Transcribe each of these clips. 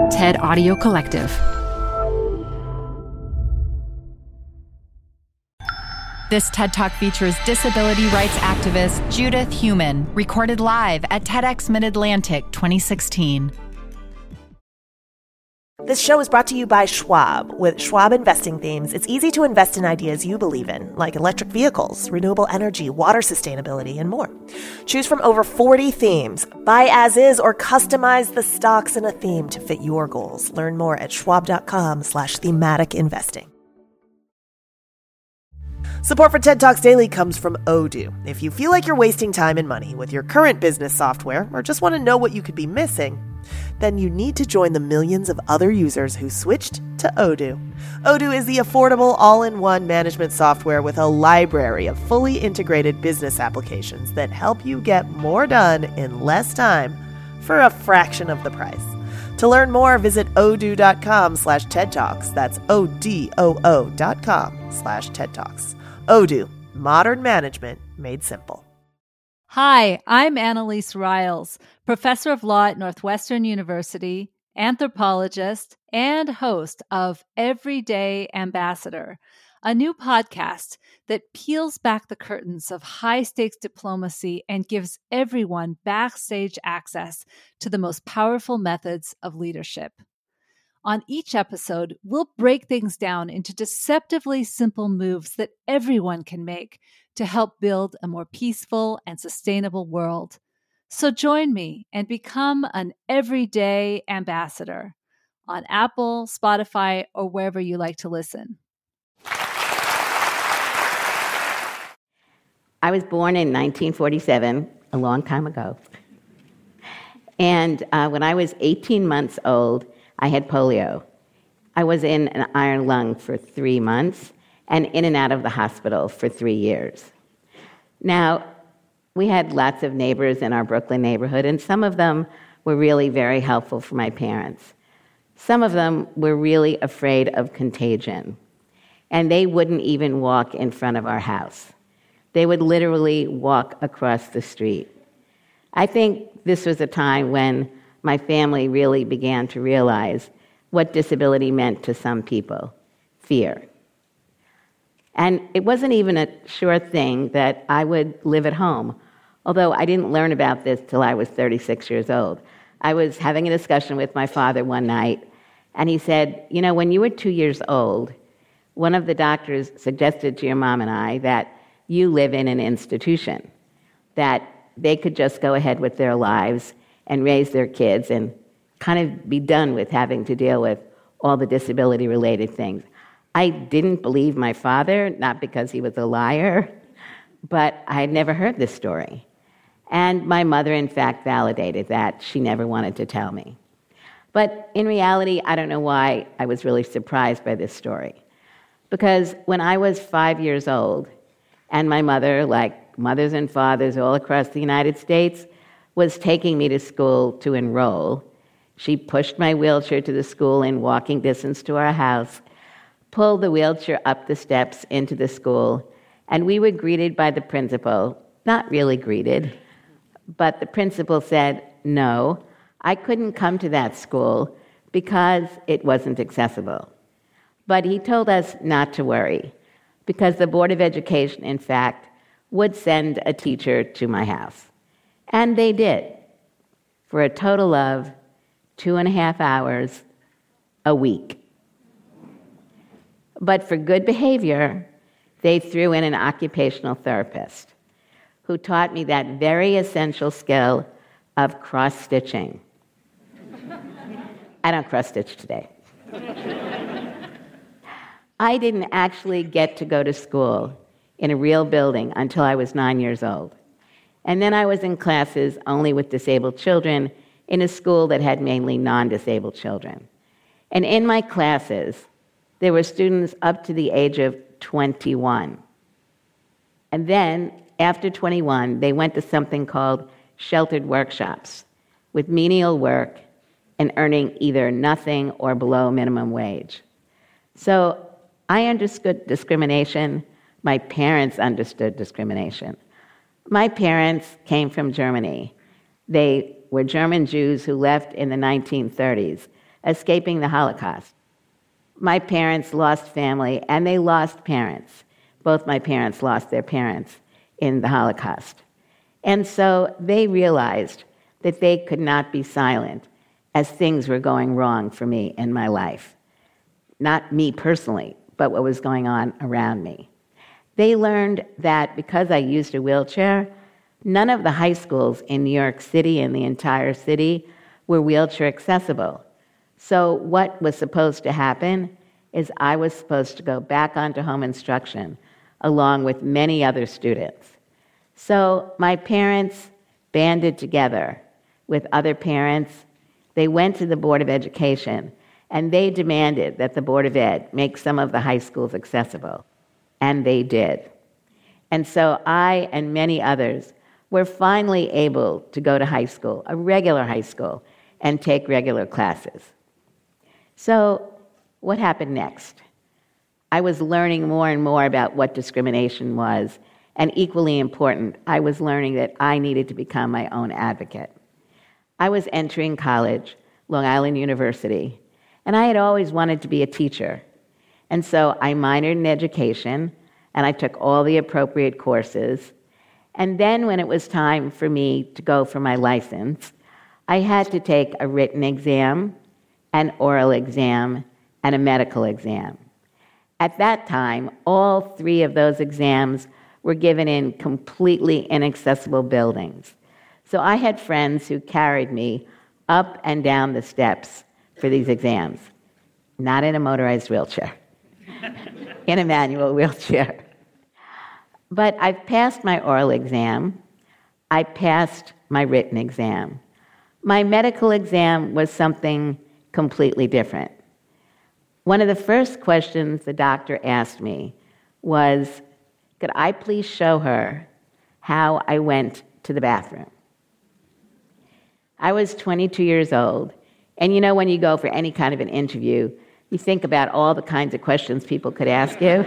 TED Audio Collective. This TED Talk features disability rights activist Judith Heumann, recorded live at TEDx Mid-Atlantic 2016. This show is brought to you by Schwab. With Schwab investing themes, it's easy to invest in ideas you believe in, like electric vehicles, renewable energy, water sustainability, and more. Choose from over 40 themes. Buy as is or customize the stocks in a theme to fit your goals. Learn more at schwab.com/thematic investing. Support for TED Talks Daily comes from Odoo. If you feel like you're wasting time and money with your current business software or just want to know what you could be missing, then you need to join the millions of other users who switched to Odoo. Odoo is the affordable all-in-one management software with a library of fully integrated business applications that help you get more done in less time for a fraction of the price. To learn more, visit odoo.com/TED Talks. That's ODOO.com/TED Talks. Odoo, modern management made simple. Hi, I'm Annalise Riles, professor of law at Northwestern University, anthropologist, and host of Everyday Ambassador, a new podcast that peels back the curtains of high-stakes diplomacy and gives everyone backstage access to the most powerful methods of leadership. On each episode, we'll break things down into deceptively simple moves that everyone can make to help build a more peaceful and sustainable world. So join me and become an everyday ambassador on Apple, Spotify, or wherever you like to listen. I was born in 1947, a long time ago. And when I was 18 months old, I had polio. I was in an iron lung for 3 months and in and out of the hospital for 3 years. Now, we had lots of neighbors in our Brooklyn neighborhood, and some of them were really very helpful for my parents. Some of them were really afraid of contagion, and they wouldn't even walk in front of our house. They would literally walk across the street. I think this was a time when my family really began to realize what disability meant to some people: fear. And it wasn't even a sure thing that I would live at home, although I didn't learn about this till I was 36 years old. I was having a discussion with my father one night, and he said, you know, when you were 2 years old, one of the doctors suggested to your mom and I that you live in an institution, that they could just go ahead with their lives and raise their kids and kind of be done with having to deal with all the disability-related things. I didn't believe my father, not because he was a liar, but I had never heard this story. And my mother, in fact, validated that. She never wanted to tell me. But in reality, I don't know why I was really surprised by this story. Because when I was 5 years old, and my mother, like mothers and fathers all across the United States, was taking me to school to enroll, she pushed my wheelchair to the school in walking distance to our house, pulled the wheelchair up the steps into the school, and we were greeted by the principal. Not really greeted, but the principal said, no, I couldn't come to that school because it wasn't accessible. But he told us not to worry, because the Board of Education, in fact, would send a teacher to my house. And they did, for a total of 2.5 hours a week. But for good behavior, they threw in an occupational therapist who taught me that very essential skill of cross-stitching. I don't cross-stitch today. I didn't actually get to go to school in a real building until I was 9 years old. And then I was in classes only with disabled children in a school that had mainly non-disabled children. And in my classes, there were students up to the age of 21. And then, after 21, they went to something called sheltered workshops with menial work and earning either nothing or below minimum wage. So I understood discrimination. My parents understood discrimination. My parents came from Germany. They were German Jews who left in the 1930s escaping the Holocaust. My parents lost family, and they lost parents. Both my parents lost their parents in the Holocaust. And so they realized that they could not be silent as things were going wrong for me in my life. Not me personally, but what was going on around me. They learned that because I used a wheelchair, none of the high schools in New York City and the entire city were wheelchair accessible. So what was supposed to happen is I was supposed to go back onto home instruction along with many other students. So my parents banded together with other parents. They went to the Board of Education, and they demanded that the Board of Ed make some of the high schools accessible. And they did. And so I and many others were finally able to go to high school, a regular high school, and take regular classes. So what happened next? I was learning more and more about what discrimination was, and equally important, I was learning that I needed to become my own advocate. I was entering college, Long Island University, and I had always wanted to be a teacher. And so I minored in education, and I took all the appropriate courses. And then when it was time for me to go for my license, I had to take a written exam, an oral exam, and a medical exam. At that time, all three of those exams were given in completely inaccessible buildings. So I had friends who carried me up and down the steps for these exams, not in a motorized wheelchair, in a manual wheelchair. But I passed my oral exam. I passed my written exam. My medical exam was something completely different. One of the first questions the doctor asked me was, could I please show her how I went to the bathroom? I was 22 years old, and you know when you go for any kind of an interview, you think about all the kinds of questions people could ask you.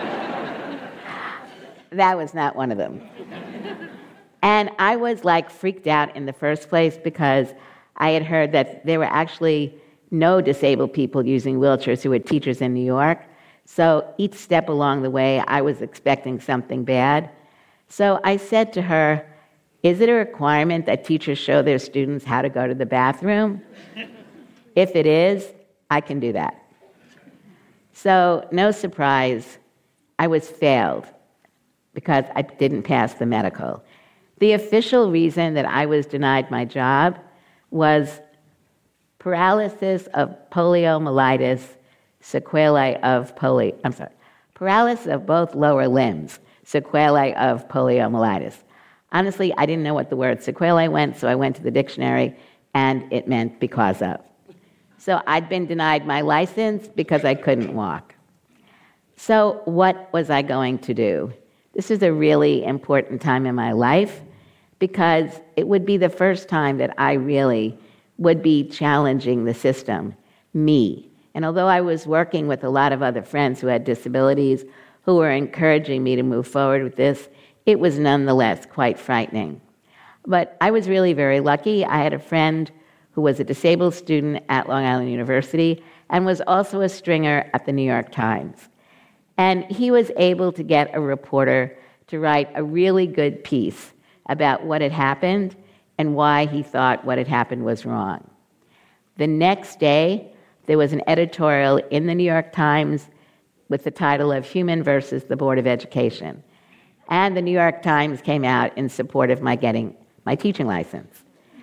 That was not one of them. And I was freaked out in the first place because I had heard that there were actually no disabled people using wheelchairs who were teachers in New York. So each step along the way, I was expecting something bad. So I said to her, is it a requirement that teachers show their students how to go to the bathroom? If it is, I can do that. So no surprise, I was failed because I didn't pass the medical. The official reason that I was denied my job was paralysis of poliomyelitis, sequelae of paralysis of both lower limbs, sequelae of poliomyelitis. Honestly, I didn't know what the word sequelae meant, so I went to the dictionary, and it meant because of. So I'd been denied my license because I couldn't walk. So what was I going to do? This was a really important time in my life because it would be the first time that I really would be challenging the system, me. And although I was working with a lot of other friends who had disabilities who were encouraging me to move forward with this, it was nonetheless quite frightening. But I was really very lucky. I had a friend who was a disabled student at Long Island University and was also a stringer at the New York Times. And he was able to get a reporter to write a really good piece about what had happened and why he thought what had happened was wrong. The next day, there was an editorial in the New York Times with the title of Human versus the Board of Education. And the New York Times came out in support of my getting my teaching license.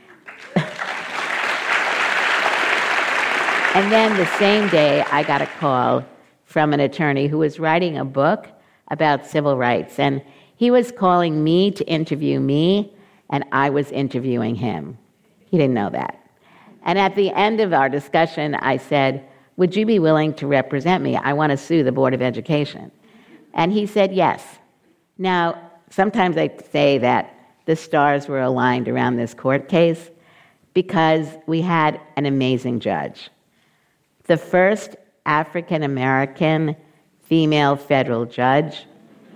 And then the same day, I got a call from an attorney who was writing a book about civil rights. And he was calling me to interview me, and I was interviewing him. He didn't know that. And at the end of our discussion, I said, would you be willing to represent me? I want to sue the Board of Education. And he said yes. Now, sometimes I say that the stars were aligned around this court case because we had an amazing judge. The first African-American female federal judge,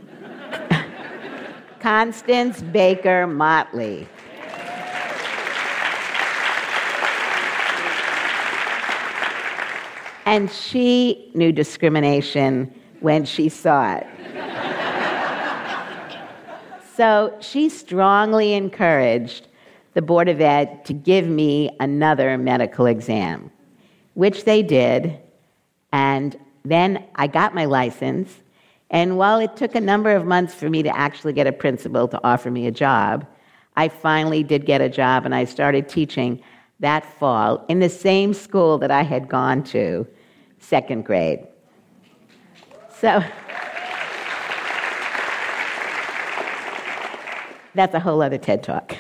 Constance Baker Motley. And she knew discrimination when she saw it. So she strongly encouraged the Board of Ed to give me another medical exam, which they did. And then I got my license. And while it took a number of months for me to actually get a principal to offer me a job, I finally did get a job, and I started teaching that fall in the same school that I had gone to, second grade. So that's a whole other TED Talk.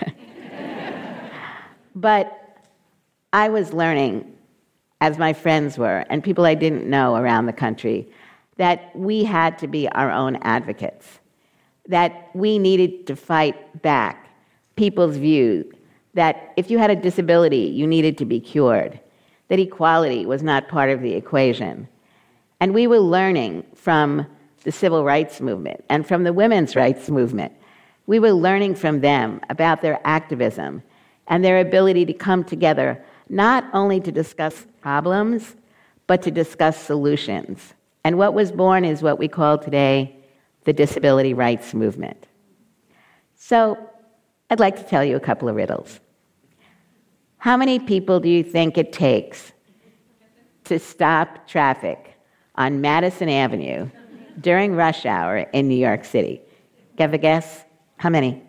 But I was learning, as my friends were, and people I didn't know around the country, that we had to be our own advocates, that we needed to fight back people's view that if you had a disability, you needed to be cured, that equality was not part of the equation. And we were learning from the civil rights movement and from the women's rights movement. We were learning from them about their activism and their ability to come together, not only to discuss problems, but to discuss solutions. And what was born is what we call today the disability rights movement. So I'd like to tell you a couple of riddles. How many people do you think it takes to stop traffic on Madison Avenue during rush hour in New York City? Have a guess? How many?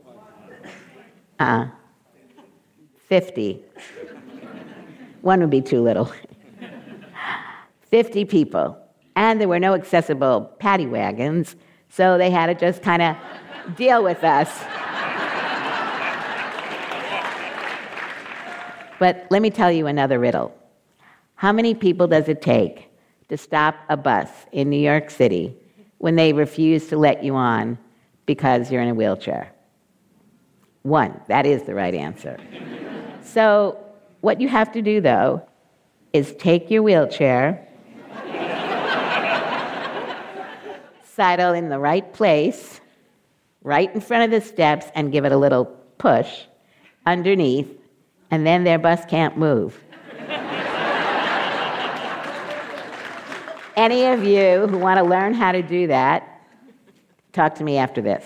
50. One would be too little. 50 people. And there were no accessible paddy wagons, so they had to just kind of deal with us. But let me tell you another riddle. How many people does it take to stop a bus in New York City when they refuse to let you on because you're in a wheelchair? 1. That is the right answer. So what you have to do, though, is take your wheelchair, sidle in the right place, right in front of the steps, and give it a little push underneath, and then their bus can't move. Any of you who want to learn how to do that, talk to me after this.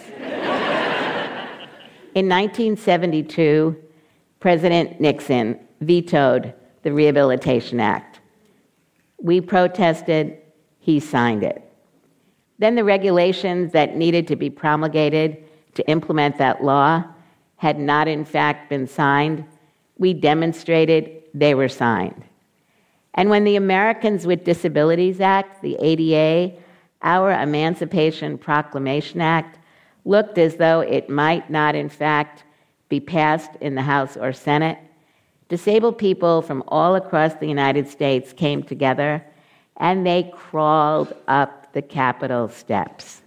In 1972, President Nixon vetoed the Rehabilitation Act. We protested, he signed it. Then the regulations that needed to be promulgated to implement that law had not in fact been signed. We demonstrated, they were signed. And when the Americans with Disabilities Act, the ADA, our Emancipation Proclamation Act, looked as though it might not in fact be passed in the House or Senate, disabled people from all across the United States came together and they crawled up the Capitol steps.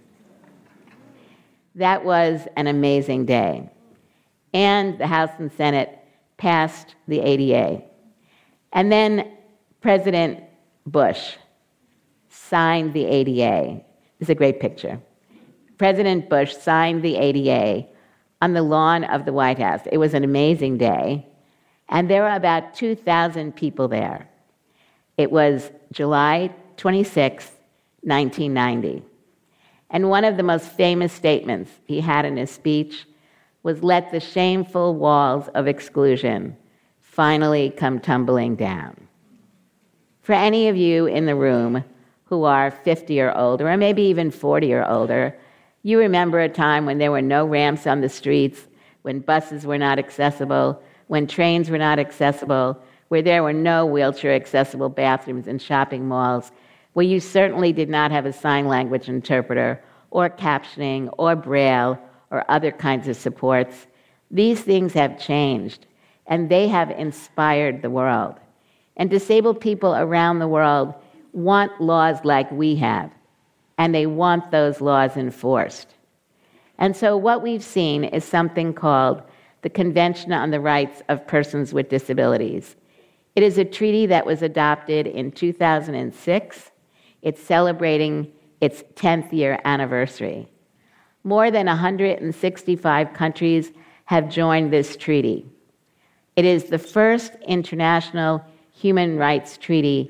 That was an amazing day. And the House and Senate passed the ADA. And then President Bush signed the ADA. It's a great picture. President Bush signed the ADA on the lawn of the White House. It was an amazing day. And there were about 2,000 people there. It was July 26, 1990. And one of the most famous statements he had in his speech was, "Let the shameful walls of exclusion finally come tumbling down." For any of you in the room who are 50 or older, or maybe even 40 or older, you remember a time when there were no ramps on the streets, when buses were not accessible, when trains were not accessible, where there were no wheelchair-accessible bathrooms in shopping malls, where you certainly did not have a sign language interpreter or captioning or Braille or other kinds of supports. These things have changed, and they have inspired the world. And disabled people around the world want laws like we have, and they want those laws enforced. And so what we've seen is something called the Convention on the Rights of Persons with Disabilities. It is a treaty that was adopted in 2006. It's celebrating its 10th year anniversary. More than 165 countries have joined this treaty. It is the first international human rights treaty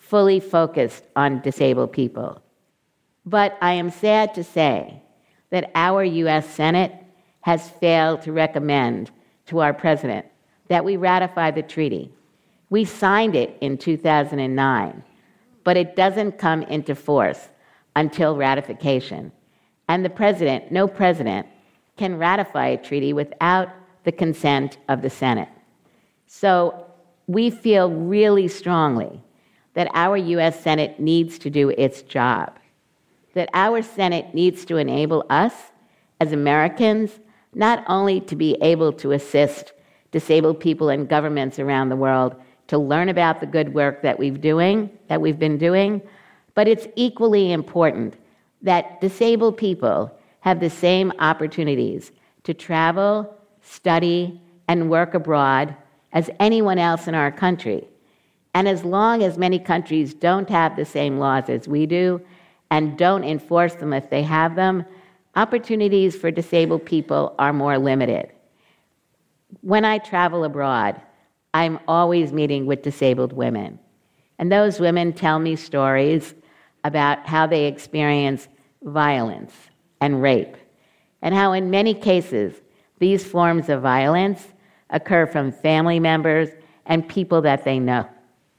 fully focused on disabled people. But I am sad to say that our U.S. Senate has failed to recommend to our president that we ratify the treaty. We signed it in 2009, but it doesn't come into force until ratification. And no president, can ratify a treaty without the consent of the Senate. So we feel really strongly that our U.S. Senate needs to do its job, that our Senate needs to enable us as Americans not only to be able to assist disabled people and governments around the world to learn about the good work that we've been doing, but it's equally important that disabled people have the same opportunities to travel, study, and work abroad as anyone else in our country. And as long as many countries don't have the same laws as we do and don't enforce them if they have them, opportunities for disabled people are more limited. When I travel abroad, I'm always meeting with disabled women. And those women tell me stories about how they experience violence and rape, and how in many cases these forms of violence occur from family members and people that they know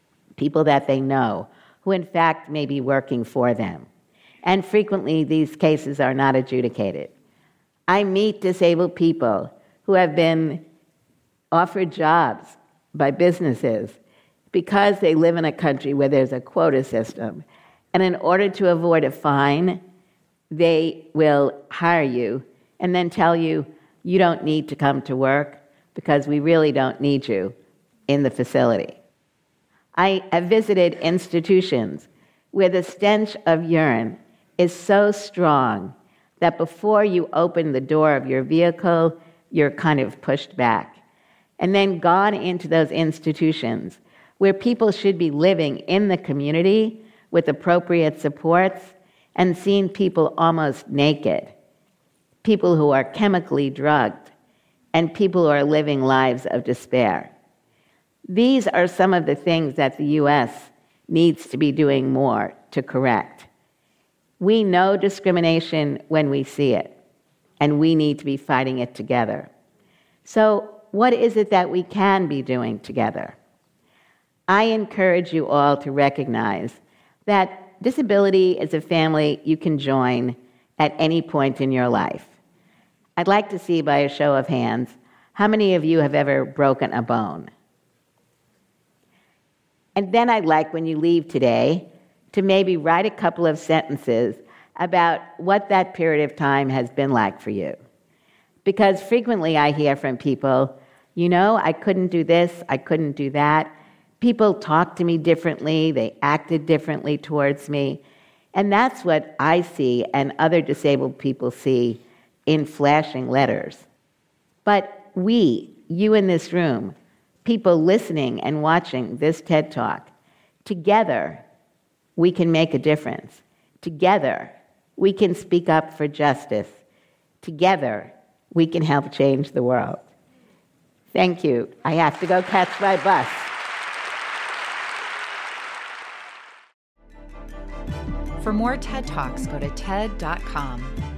who in fact may be working for them. And frequently these cases are not adjudicated. I meet disabled people who have been offered jobs by businesses because they live in a country where there's a quota system. And in order to avoid a fine, they will hire you and then tell you, you don't need to come to work because we really don't need you in the facility. I have visited institutions where the stench of urine is so strong that before you open the door of your vehicle, you're kind of pushed back. And then gone into those institutions where people should be living in the community with appropriate supports and seen people almost naked, people who are chemically drugged, and people who are living lives of despair. These are some of the things that the U.S. needs to be doing more to correct. We know discrimination when we see it, and we need to be fighting it together. So what is it that we can be doing together? I encourage you all to recognize that disability is a family you can join at any point in your life. I'd like to see by a show of hands, how many of you have ever broken a bone? And then I'd like, when you leave today, to maybe write a couple of sentences about what that period of time has been like for you. Because frequently I hear from people, I couldn't do this, I couldn't do that. People talked to me differently, they acted differently towards me. And that's what I see and other disabled people see in flashing letters. But you in this room, people listening and watching this TED Talk, together we can make a difference. Together we can speak up for justice. Together we can help change the world. Thank you. I have to go catch my bus. For more TED Talks, go to TED.com.